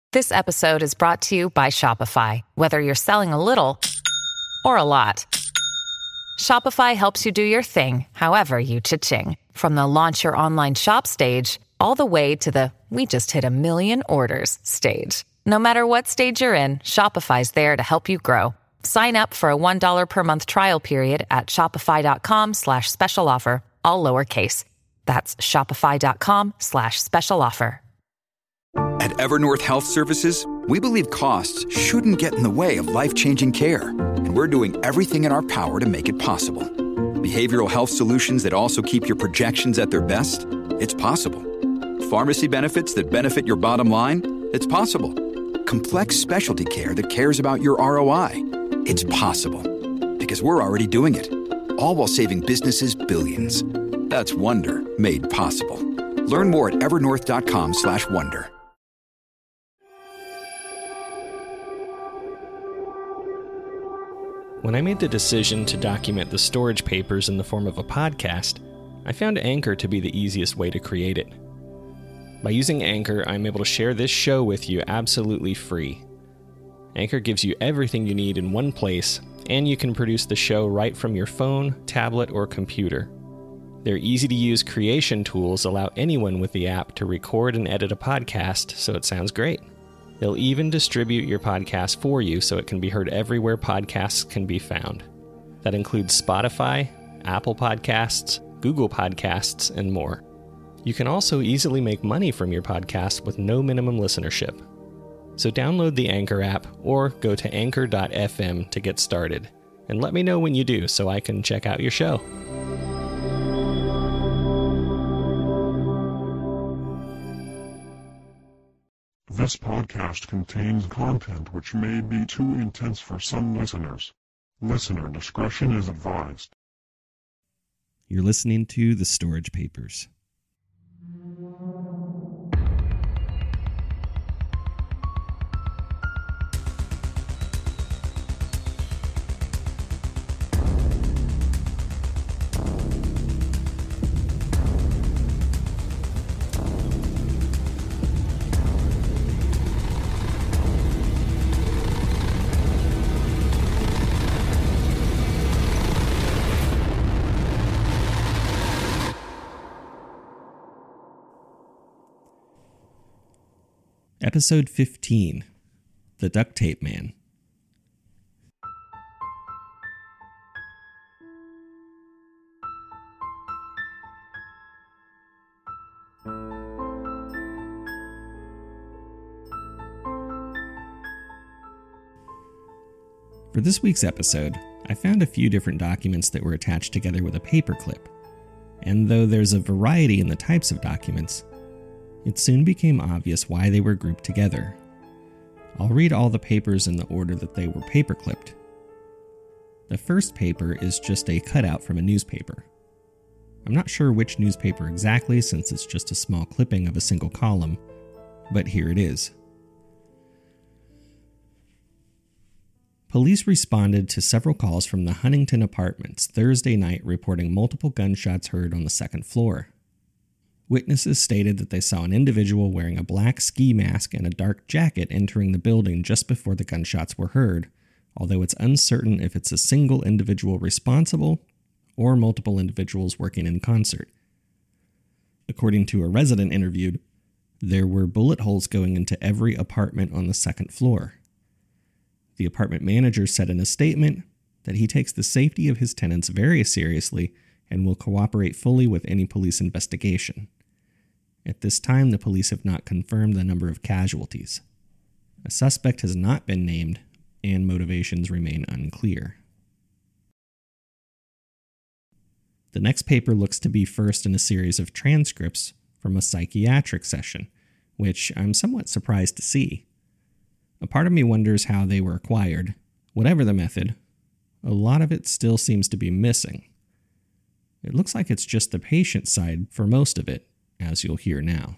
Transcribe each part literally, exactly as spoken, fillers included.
This episode is brought to you by Shopify. Whether you're selling a little or a lot, Shopify helps you do your thing, however you cha-ching. From the launch your online shop stage, all the way to the we just hit a million orders stage. No matter what stage you're in, Shopify's there to help you grow. Sign up for a one dollar per month trial period at shopify.com slash special offer, all lowercase. That's shopify.com slash special offer. At Evernorth Health Services, we believe costs shouldn't get in the way of life-changing care, and we're doing everything in our power to make it possible. Behavioral health solutions that also keep your projections at their best? It's possible. Pharmacy benefits that benefit your bottom line? It's possible. Complex specialty care that cares about your R O I? It's possible. Because we're already doing it. All while saving businesses billions. That's Wonder made possible. Learn more at evernorth.com slash wonder. When I made the decision to document the storage papers in the form of a podcast, I found Anchor to be the easiest way to create it. By using Anchor, I'm able to share this show with you absolutely free. Anchor gives you everything you need in one place, and you can produce the show right from your phone, tablet, or computer. Their easy-to-use creation tools allow anyone with the app to record and edit a podcast so it sounds great. They'll even distribute your podcast for you so it can be heard everywhere podcasts can be found. That includes Spotify, Apple Podcasts, Google Podcasts, and more. You can also easily make money from your podcast with no minimum listenership. So download the Anchor app or go to anchor dot f m to get started. And let me know when you do so I can check out your show. This podcast contains content which may be too intense for some listeners. Listener discretion is advised. You're listening to The Storage Papers. Episode fifteen, The Duct Tape Man. For this week's episode, I found a few different documents that were attached together with a paperclip, and though there's a variety in the types of documents, it soon became obvious why they were grouped together. I'll read all the papers in the order that they were paperclipped. The first paper is just a cutout from a newspaper. I'm not sure which newspaper exactly since it's just a small clipping of a single column, but here it is. Police responded to several calls from the Huntington Apartments Thursday night reporting multiple gunshots heard on the second floor. Witnesses stated that they saw an individual wearing a black ski mask and a dark jacket entering the building just before the gunshots were heard, although it's uncertain if it's a single individual responsible or multiple individuals working in concert. According to a resident interviewed, there were bullet holes going into every apartment on the second floor. The apartment manager said in a statement that he takes the safety of his tenants very seriously and will cooperate fully with any police investigation. At this time, the police have not confirmed the number of casualties. A suspect has not been named, and motivations remain unclear. The next paper looks to be first in a series of transcripts from a psychiatric session, which I'm somewhat surprised to see. A part of me wonders how they were acquired. Whatever the method, a lot of it still seems to be missing. It looks like it's just the patient side for most of it, as you'll hear now.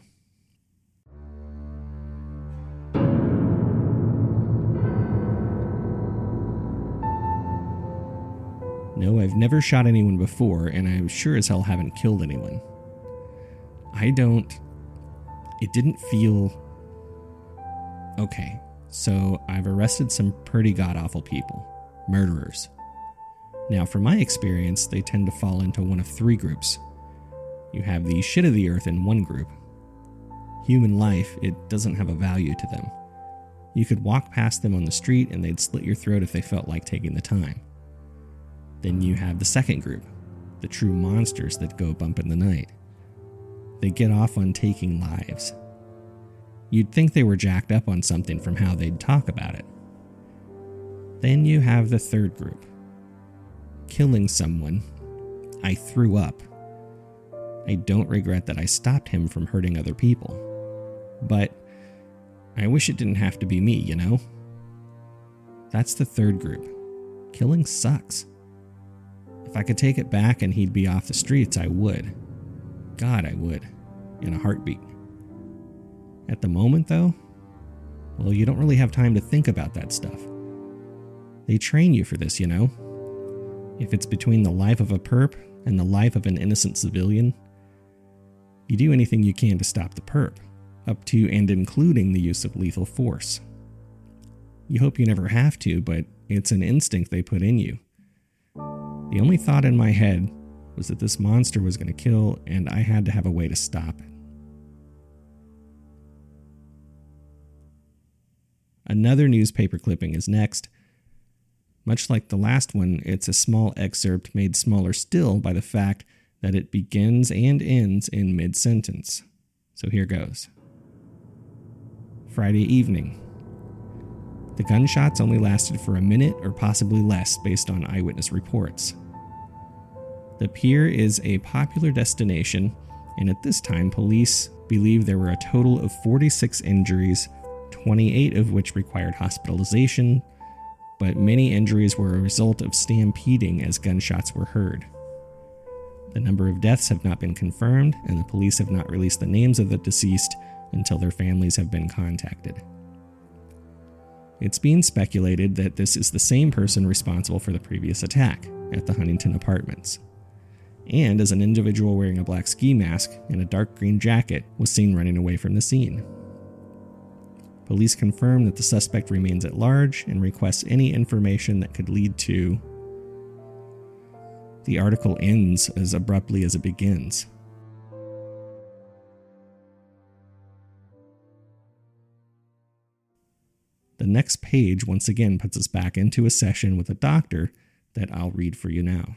No, I've never shot anyone before, and I sure as hell haven't killed anyone. I don't... It didn't feel Okay, so I've arrested some pretty god-awful people. Murderers. Now, from my experience, they tend to fall into one of three groups. You have the shit of the earth in one group. Human life, it doesn't have a value to them. You could walk past them on the street and they'd slit your throat if they felt like taking the time. Then you have the second group, the true monsters that go bump in the night. They get off on taking lives. You'd think they were jacked up on something from how they'd talk about it. Then you have the third group. Killing someone, I threw up. I don't regret that I stopped him from hurting other people. But I wish it didn't have to be me, you know? That's the third group. Killing sucks. If I could take it back and he'd be off the streets, I would. God, I would. In a heartbeat. At the moment, though, well, you don't really have time to think about that stuff. They train you for this, you know? If it's between the life of a perp and the life of an innocent civilian, you do anything you can to stop the perp, up to and including the use of lethal force. You hope you never have to, but it's an instinct they put in you. The only thought in my head was that this monster was going to kill, and I had to have a way to stop it. Another newspaper clipping is next. Much like the last one, it's a small excerpt made smaller still by the fact that it begins and ends in mid-sentence. So here goes. Friday evening. The gunshots only lasted for a minute or possibly less based on eyewitness reports. The pier is a popular destination, and at this time police believe there were a total of forty-six injuries, twenty-eight of which required hospitalization, but many injuries were a result of stampeding as gunshots were heard. The number of deaths have not been confirmed, and the police have not released the names of the deceased until their families have been contacted. It's being speculated that this is the same person responsible for the previous attack at the Huntington Apartments, and as an individual wearing a black ski mask and a dark green jacket was seen running away from the scene. Police confirm that the suspect remains at large and requests any information that could lead to... The article ends as abruptly as it begins. The next page once again puts us back into a session with a doctor that I'll read for you now.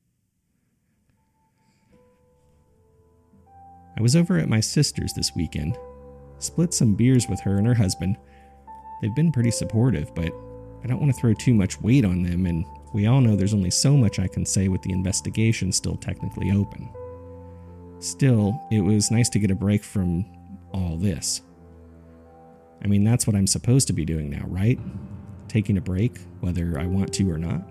I was over at my sister's this weekend. Split some beers with her and her husband. They've been pretty supportive, but I don't want to throw too much weight on them, and we all know there's only so much I can say with the investigation still technically open. Still, it was nice to get a break from all this. I mean, that's what I'm supposed to be doing now, right? Taking a break, whether I want to or not.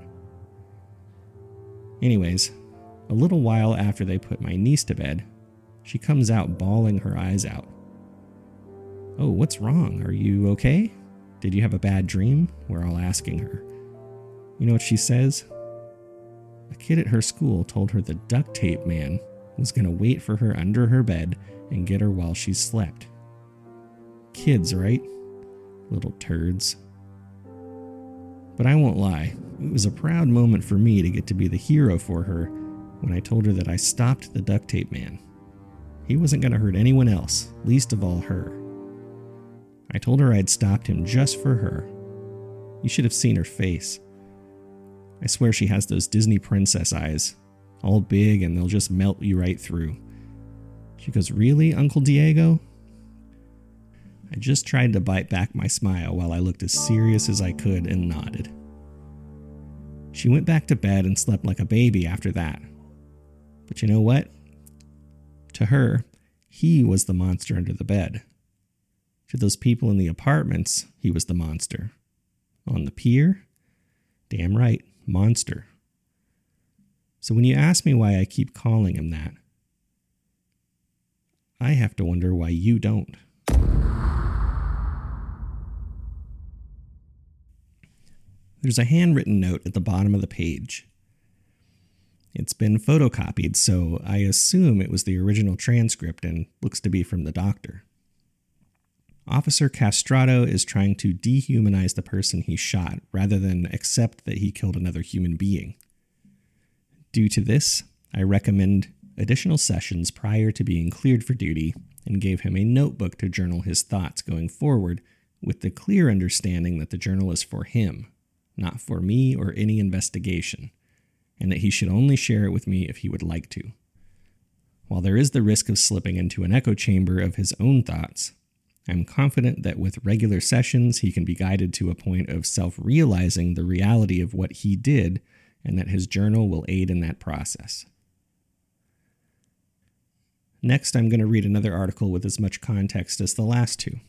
Anyways, a little while after they put my niece to bed, she comes out bawling her eyes out. "Oh, what's wrong? Are you okay? Did you have a bad dream?" We're all asking her. You know what she says? A kid at her school told her the duct tape man was going to wait for her under her bed and get her while she slept. Kids, right? Little turds. But I won't lie, it was a proud moment for me to get to be the hero for her when I told her that I stopped the duct tape man. He wasn't going to hurt anyone else, least of all her. I told her I'd stopped him just for her. You should have seen her face. I swear she has those Disney princess eyes, all big and they'll just melt you right through. She goes, "Really, Uncle Diego?" I just tried to bite back my smile while I looked as serious as I could and nodded. She went back to bed and slept like a baby after that. But you know what? To her, he was the monster under the bed. To those people in the apartments, he was the monster. On the pier? Damn right, monster. So when you ask me why I keep calling him that, I have to wonder why you don't. There's a handwritten note at the bottom of the page. It's been photocopied, so I assume it was the original transcript and looks to be from the doctor. Officer Castrato is trying to dehumanize the person he shot rather than accept that he killed another human being. Due to this, I recommend additional sessions prior to being cleared for duty and gave him a notebook to journal his thoughts going forward with the clear understanding that the journal is for him, not for me or any investigation, and that he should only share it with me if he would like to. While there is the risk of slipping into an echo chamber of his own thoughts, I'm confident that with regular sessions he can be guided to a point of self-realizing the reality of what he did and that his journal will aid in that process. Next, I'm going to read another article with as much context as the last two.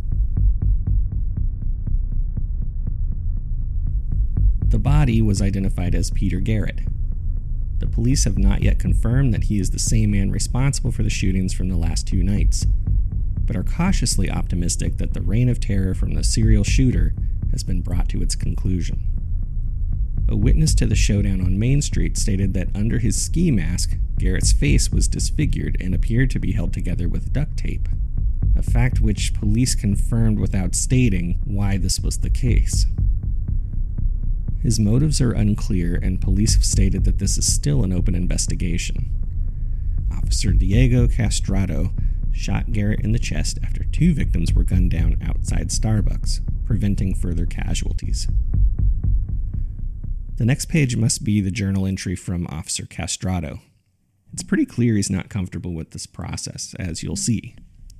The body was identified as Peter Garrett. The police have not yet confirmed that he is the same man responsible for the shootings from the last two nights, but are cautiously optimistic that the reign of terror from the serial shooter has been brought to its conclusion. A witness to the showdown on Main Street stated that under his ski mask, Garrett's face was disfigured and appeared to be held together with duct tape, a fact which police confirmed without stating why this was the case. His motives are unclear, and police have stated that this is still an open investigation. Officer Diego Castrato shot Garrett in the chest after two victims were gunned down outside Starbucks, preventing further casualties. The next page must be the journal entry from Officer Castrato. It's pretty clear he's not comfortable with this process, as you'll see.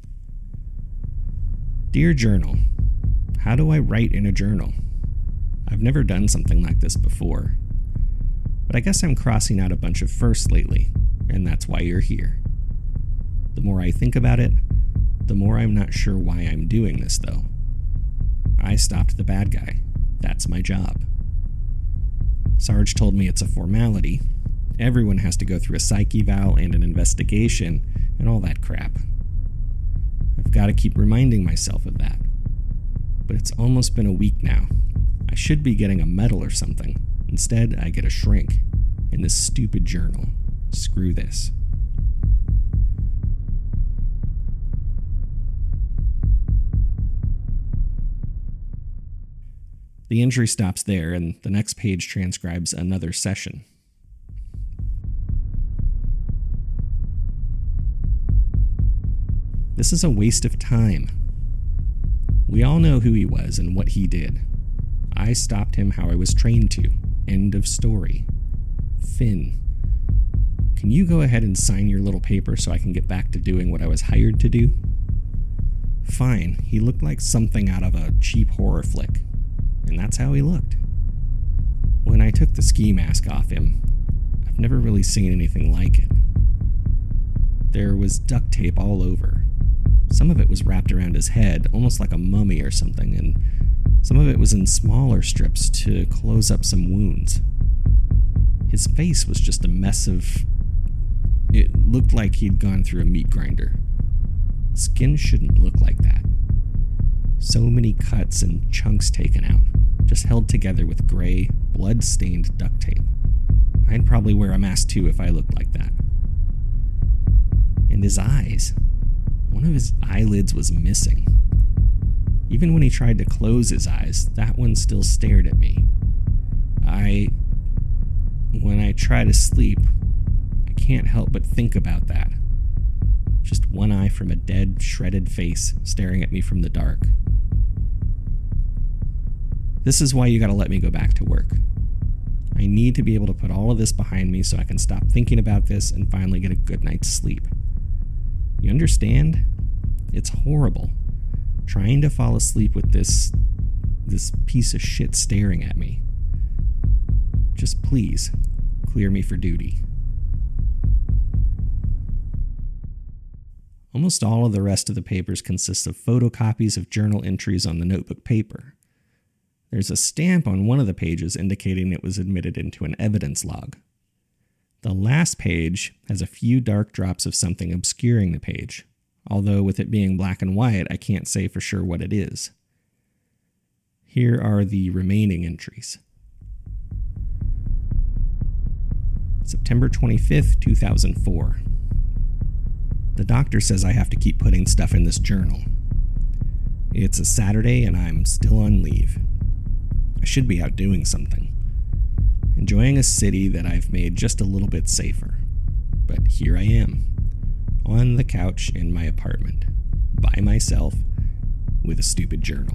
Dear Journal, how do I write in a journal? I've never done something like this before, but I guess I'm crossing out a bunch of firsts lately, and that's why you're here. The more I think about it, the more I'm not sure why I'm doing this, though. I stopped the bad guy. That's my job. Sarge told me it's a formality. Everyone has to go through a psych eval and an investigation and all that crap. I've got to keep reminding myself of that. But it's almost been a week now. I should be getting a medal or something. Instead, I get a shrink in this stupid journal. Screw this. The entry stops there, and the next page transcribes another session. This is a waste of time. We all know who he was and what he did. I stopped him how I was trained to. End of story. Finn, can you go ahead and sign your little paper so I can get back to doing what I was hired to do? Fine, he looked like something out of a cheap horror flick. And that's how he looked. When I took the ski mask off him, I've never really seen anything like it. There was duct tape all over. Some of it was wrapped around his head, almost like a mummy or something, and some of it was in smaller strips to close up some wounds. His face was just a mess of... It looked like he'd gone through a meat grinder. Skin shouldn't look like that. So many cuts and chunks taken out, just held together with gray, blood-stained duct tape. I'd probably wear a mask too if I looked like that. And his eyes. One of his eyelids was missing. Even when he tried to close his eyes, that one still stared at me. I... When I try to sleep, I can't help but think about that. Just one eye from a dead, shredded face staring at me from the dark. This is why you gotta let me go back to work. I need to be able to put all of this behind me so I can stop thinking about this and finally get a good night's sleep. You understand? It's horrible. Trying to fall asleep with this... this piece of shit staring at me. Just please, clear me for duty. Almost all of the rest of the papers consist of photocopies of journal entries on the notebook paper. There's a stamp on one of the pages indicating it was admitted into an evidence log. The last page has a few dark drops of something obscuring the page, although with it being black and white, I can't say for sure what it is. Here are the remaining entries. September twenty-fifth, two thousand four. The doctor says I have to keep putting stuff in this journal. It's a Saturday and I'm still on leave. I should be out doing something, enjoying a city that I've made just a little bit safer. But here I am, on the couch in my apartment, by myself, with a stupid journal.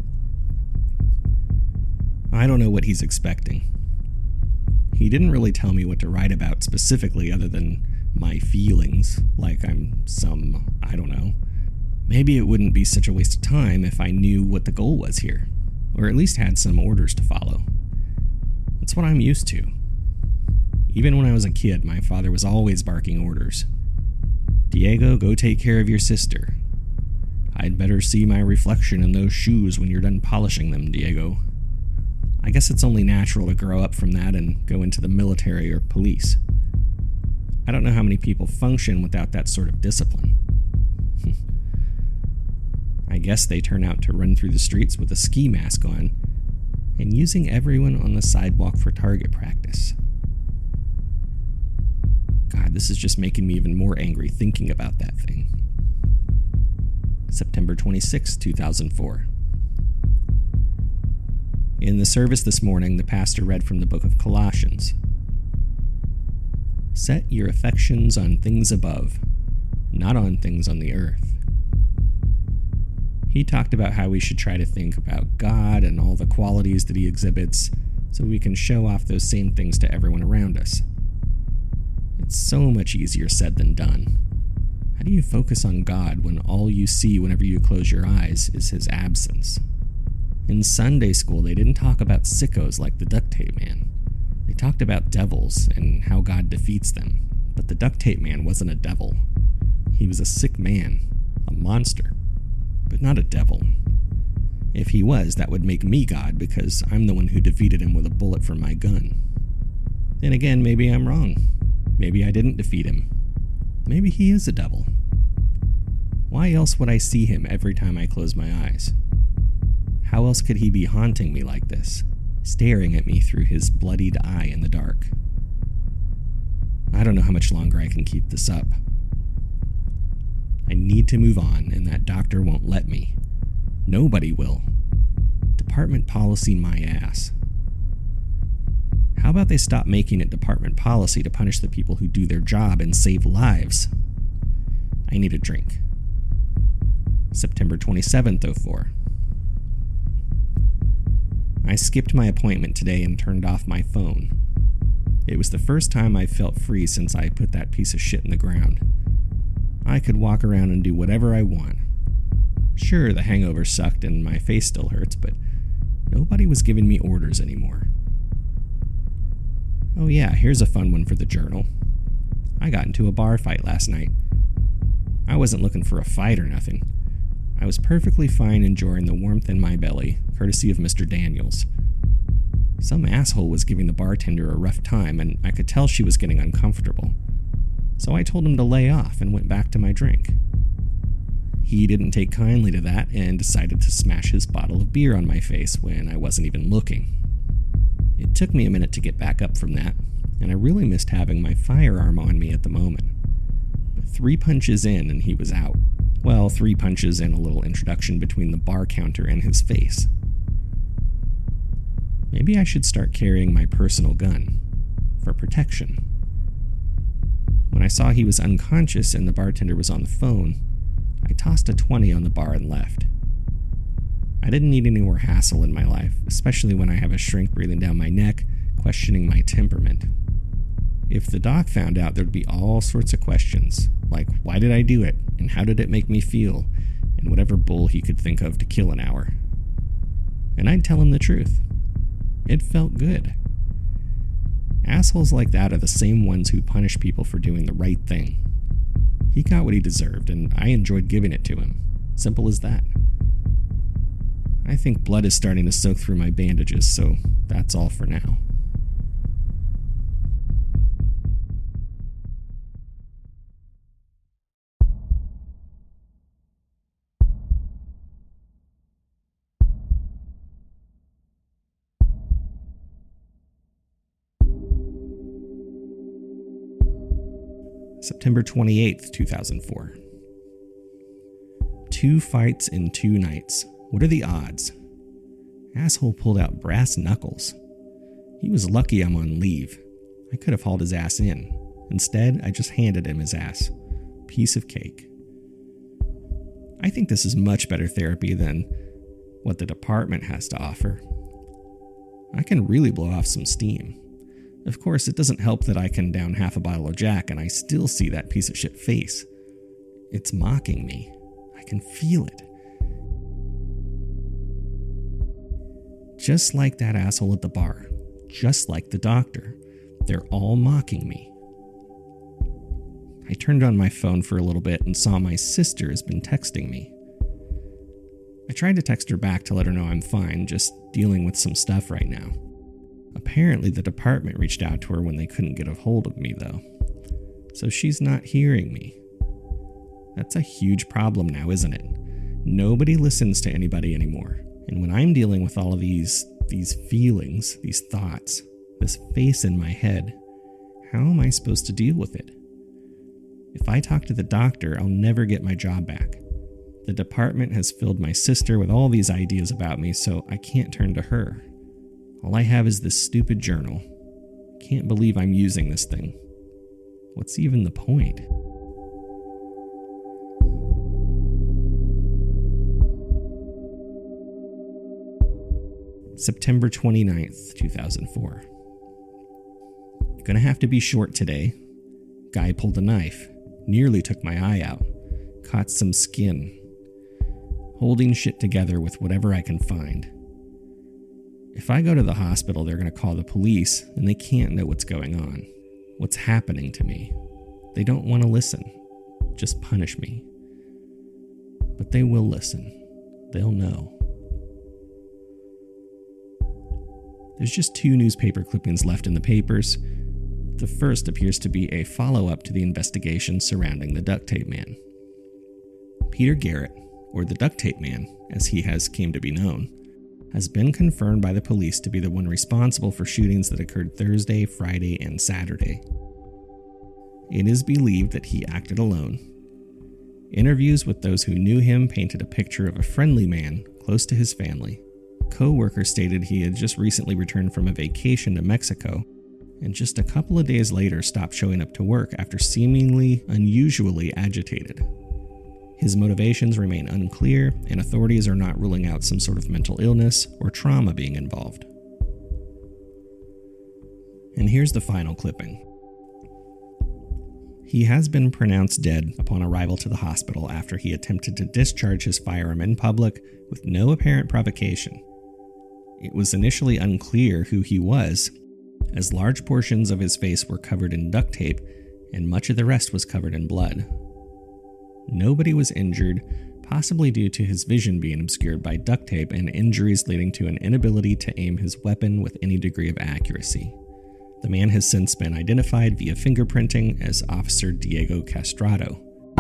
I don't know what he's expecting. He didn't really tell me what to write about specifically other than my feelings, like I'm some, I don't know. Maybe it wouldn't be such a waste of time if I knew what the goal was here, or at least had some orders to follow. That's what I'm used to. Even when I was a kid, my father was always barking orders. Diego, go take care of your sister. I'd better see my reflection in those shoes when you're done polishing them, Diego. I guess it's only natural to grow up from that and go into the military or police. I don't know how many people function without that sort of discipline. I guess they turn out to run through the streets with a ski mask on and using everyone on the sidewalk for target practice. God, this is just making me even more angry thinking about that thing. September twenty-sixth, two thousand four. In the service this morning, the pastor read from the book of Colossians. Set your affections on things above, not on things on the earth. He talked about how we should try to think about God and all the qualities that he exhibits so we can show off those same things to everyone around us. It's so much easier said than done. How do you focus on God when all you see whenever you close your eyes is his absence? In Sunday school, they didn't talk about sickos like the duct tape man. They talked about devils and how God defeats them. But the duct tape man wasn't a devil. He was a sick man, a monster, but not a devil. If he was, that would make me God because I'm the one who defeated him with a bullet from my gun. Then again, maybe I'm wrong. Maybe I didn't defeat him. Maybe he is a devil. Why else would I see him every time I close my eyes? How else could he be haunting me like this, staring at me through his bloodied eye in the dark? I don't know how much longer I can keep this up. I need to move on, and that doctor won't let me. Nobody will. Department policy my ass. How about they stop making it department policy to punish the people who do their job and save lives? I need a drink. September twenty-seventh, oh four. I skipped my appointment today and turned off my phone. It was the first time I felt free since I put that piece of shit in the ground. I could walk around and do whatever I want. Sure, the hangover sucked and my face still hurts, but nobody was giving me orders anymore. Oh yeah, here's a fun one for the journal. I got into a bar fight last night. I wasn't looking for a fight or nothing. I was perfectly fine enjoying the warmth in my belly, courtesy of Mister Daniels. Some asshole was giving the bartender a rough time, and I could tell she was getting uncomfortable. So I told him to lay off and went back to my drink. He didn't take kindly to that and decided to smash his bottle of beer on my face when I wasn't even looking. It took me a minute to get back up from that, and I really missed having my firearm on me at the moment. But three punches in and he was out. Well, three punches and a little introduction between the bar counter and his face. Maybe I should start carrying my personal gun, for protection. When I saw he was unconscious and the bartender was on the phone, I tossed a twenty on the bar and left. I didn't need any more hassle in my life, especially when I have a shrink breathing down my neck, questioning my temperament. If the doc found out, there'd be all sorts of questions, like why did I do it, and how did it make me feel, and whatever bull he could think of to kill an hour. And I'd tell him the truth. It felt good. Assholes like that are the same ones who punish people for doing the right thing. He got what he deserved, and I enjoyed giving it to him. Simple as that. I think blood is starting to soak through my bandages, so that's all for now. September twenty-eighth, two thousand four. Two fights in two nights. What are the odds? Asshole pulled out brass knuckles. He was lucky I'm on leave. I could have hauled his ass in. Instead, I just handed him his ass. Piece of cake. I think this is much better therapy than what the department has to offer. I can really blow off some steam. Of course, it doesn't help that I can down half a bottle of Jack and I still see that piece of shit face. It's mocking me. I can feel it. Just like that asshole at the bar. Just like the doctor. They're all mocking me. I turned on my phone for a little bit and saw my sister has been texting me. I tried to text her back to let her know I'm fine, just dealing with some stuff right now. Apparently the department reached out to her when they couldn't get a hold of me, though. So she's not hearing me. That's a huge problem now, isn't it? Nobody listens to anybody anymore. And when I'm dealing with all of these, these feelings, these thoughts, this face in my head, how am I supposed to deal with it? If I talk to the doctor, I'll never get my job back. The department has filled my sister with all these ideas about me, so I can't turn to her. All I have is this stupid journal. Can't believe I'm using this thing. What's even the point? September twenty-ninth, two thousand four. Gonna have to be short today. Guy pulled a knife. Nearly took my eye out. Caught some skin. Holding shit together with whatever I can find. If I go to the hospital, they're going to call the police, and they can't know what's going on. What's happening to me. They don't want to listen. Just punish me. But they will listen. They'll know. There's just two newspaper clippings left in the papers. The first appears to be a follow-up to the investigation surrounding the duct tape man. Peter Garrett, or the duct tape man, as he has came to be known, has been confirmed by the police to be the one responsible for shootings that occurred Thursday, Friday, and Saturday. It is believed that he acted alone. Interviews with those who knew him painted a picture of a friendly man close to his family. Co-workers stated he had just recently returned from a vacation to Mexico, and just a couple of days later stopped showing up to work after seemingly unusually agitated. His motivations remain unclear, and authorities are not ruling out some sort of mental illness or trauma being involved. And here's the final clipping. He has been pronounced dead upon arrival to the hospital after he attempted to discharge his firearm in public with no apparent provocation. It was initially unclear who he was, as large portions of his face were covered in duct tape and much of the rest was covered in blood. Nobody was injured, possibly due to his vision being obscured by duct tape and injuries leading to an inability to aim his weapon with any degree of accuracy. The man has since been identified via fingerprinting as Officer Diego Castrado,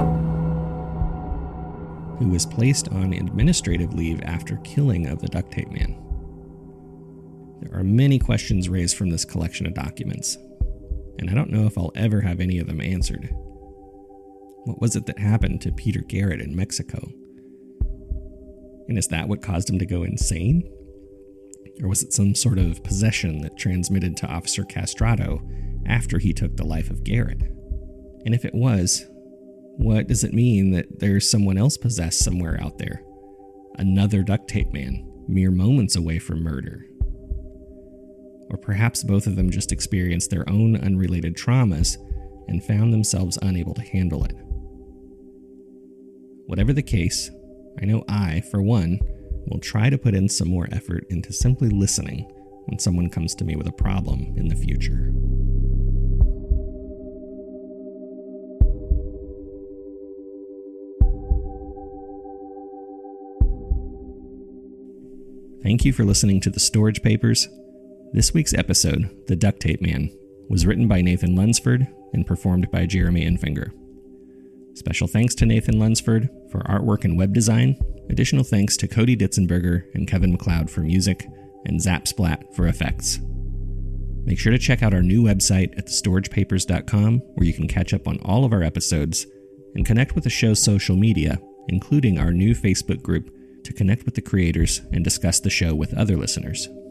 who was placed on administrative leave after killing of the duct tape man. There are many questions raised from this collection of documents, and I don't know if I'll ever have any of them answered. What was it that happened to Peter Garrett in Mexico? And is that what caused him to go insane? Or was it some sort of possession that transmitted to Officer Castrado after he took the life of Garrett? And if it was, what does it mean that there's someone else possessed somewhere out there? Another duct tape man, mere moments away from murder? Or perhaps both of them just experienced their own unrelated traumas and found themselves unable to handle it. Whatever the case, I know I, for one, will try to put in some more effort into simply listening when someone comes to me with a problem in the future. Thank you for listening to The Storage Papers. This week's episode, The Duct Tape Man, was written by Nathan Lunsford and performed by Jeremy Enfinger. Special thanks to Nathan Lunsford for artwork and web design. Additional thanks to Cody Ditzenberger and Kevin MacLeod for music, and Zapsplat for effects. Make sure to check out our new website at the storage papers dot com, where you can catch up on all of our episodes and connect with the show's social media including our new Facebook group, to connect with the creators and discuss the show with other listeners.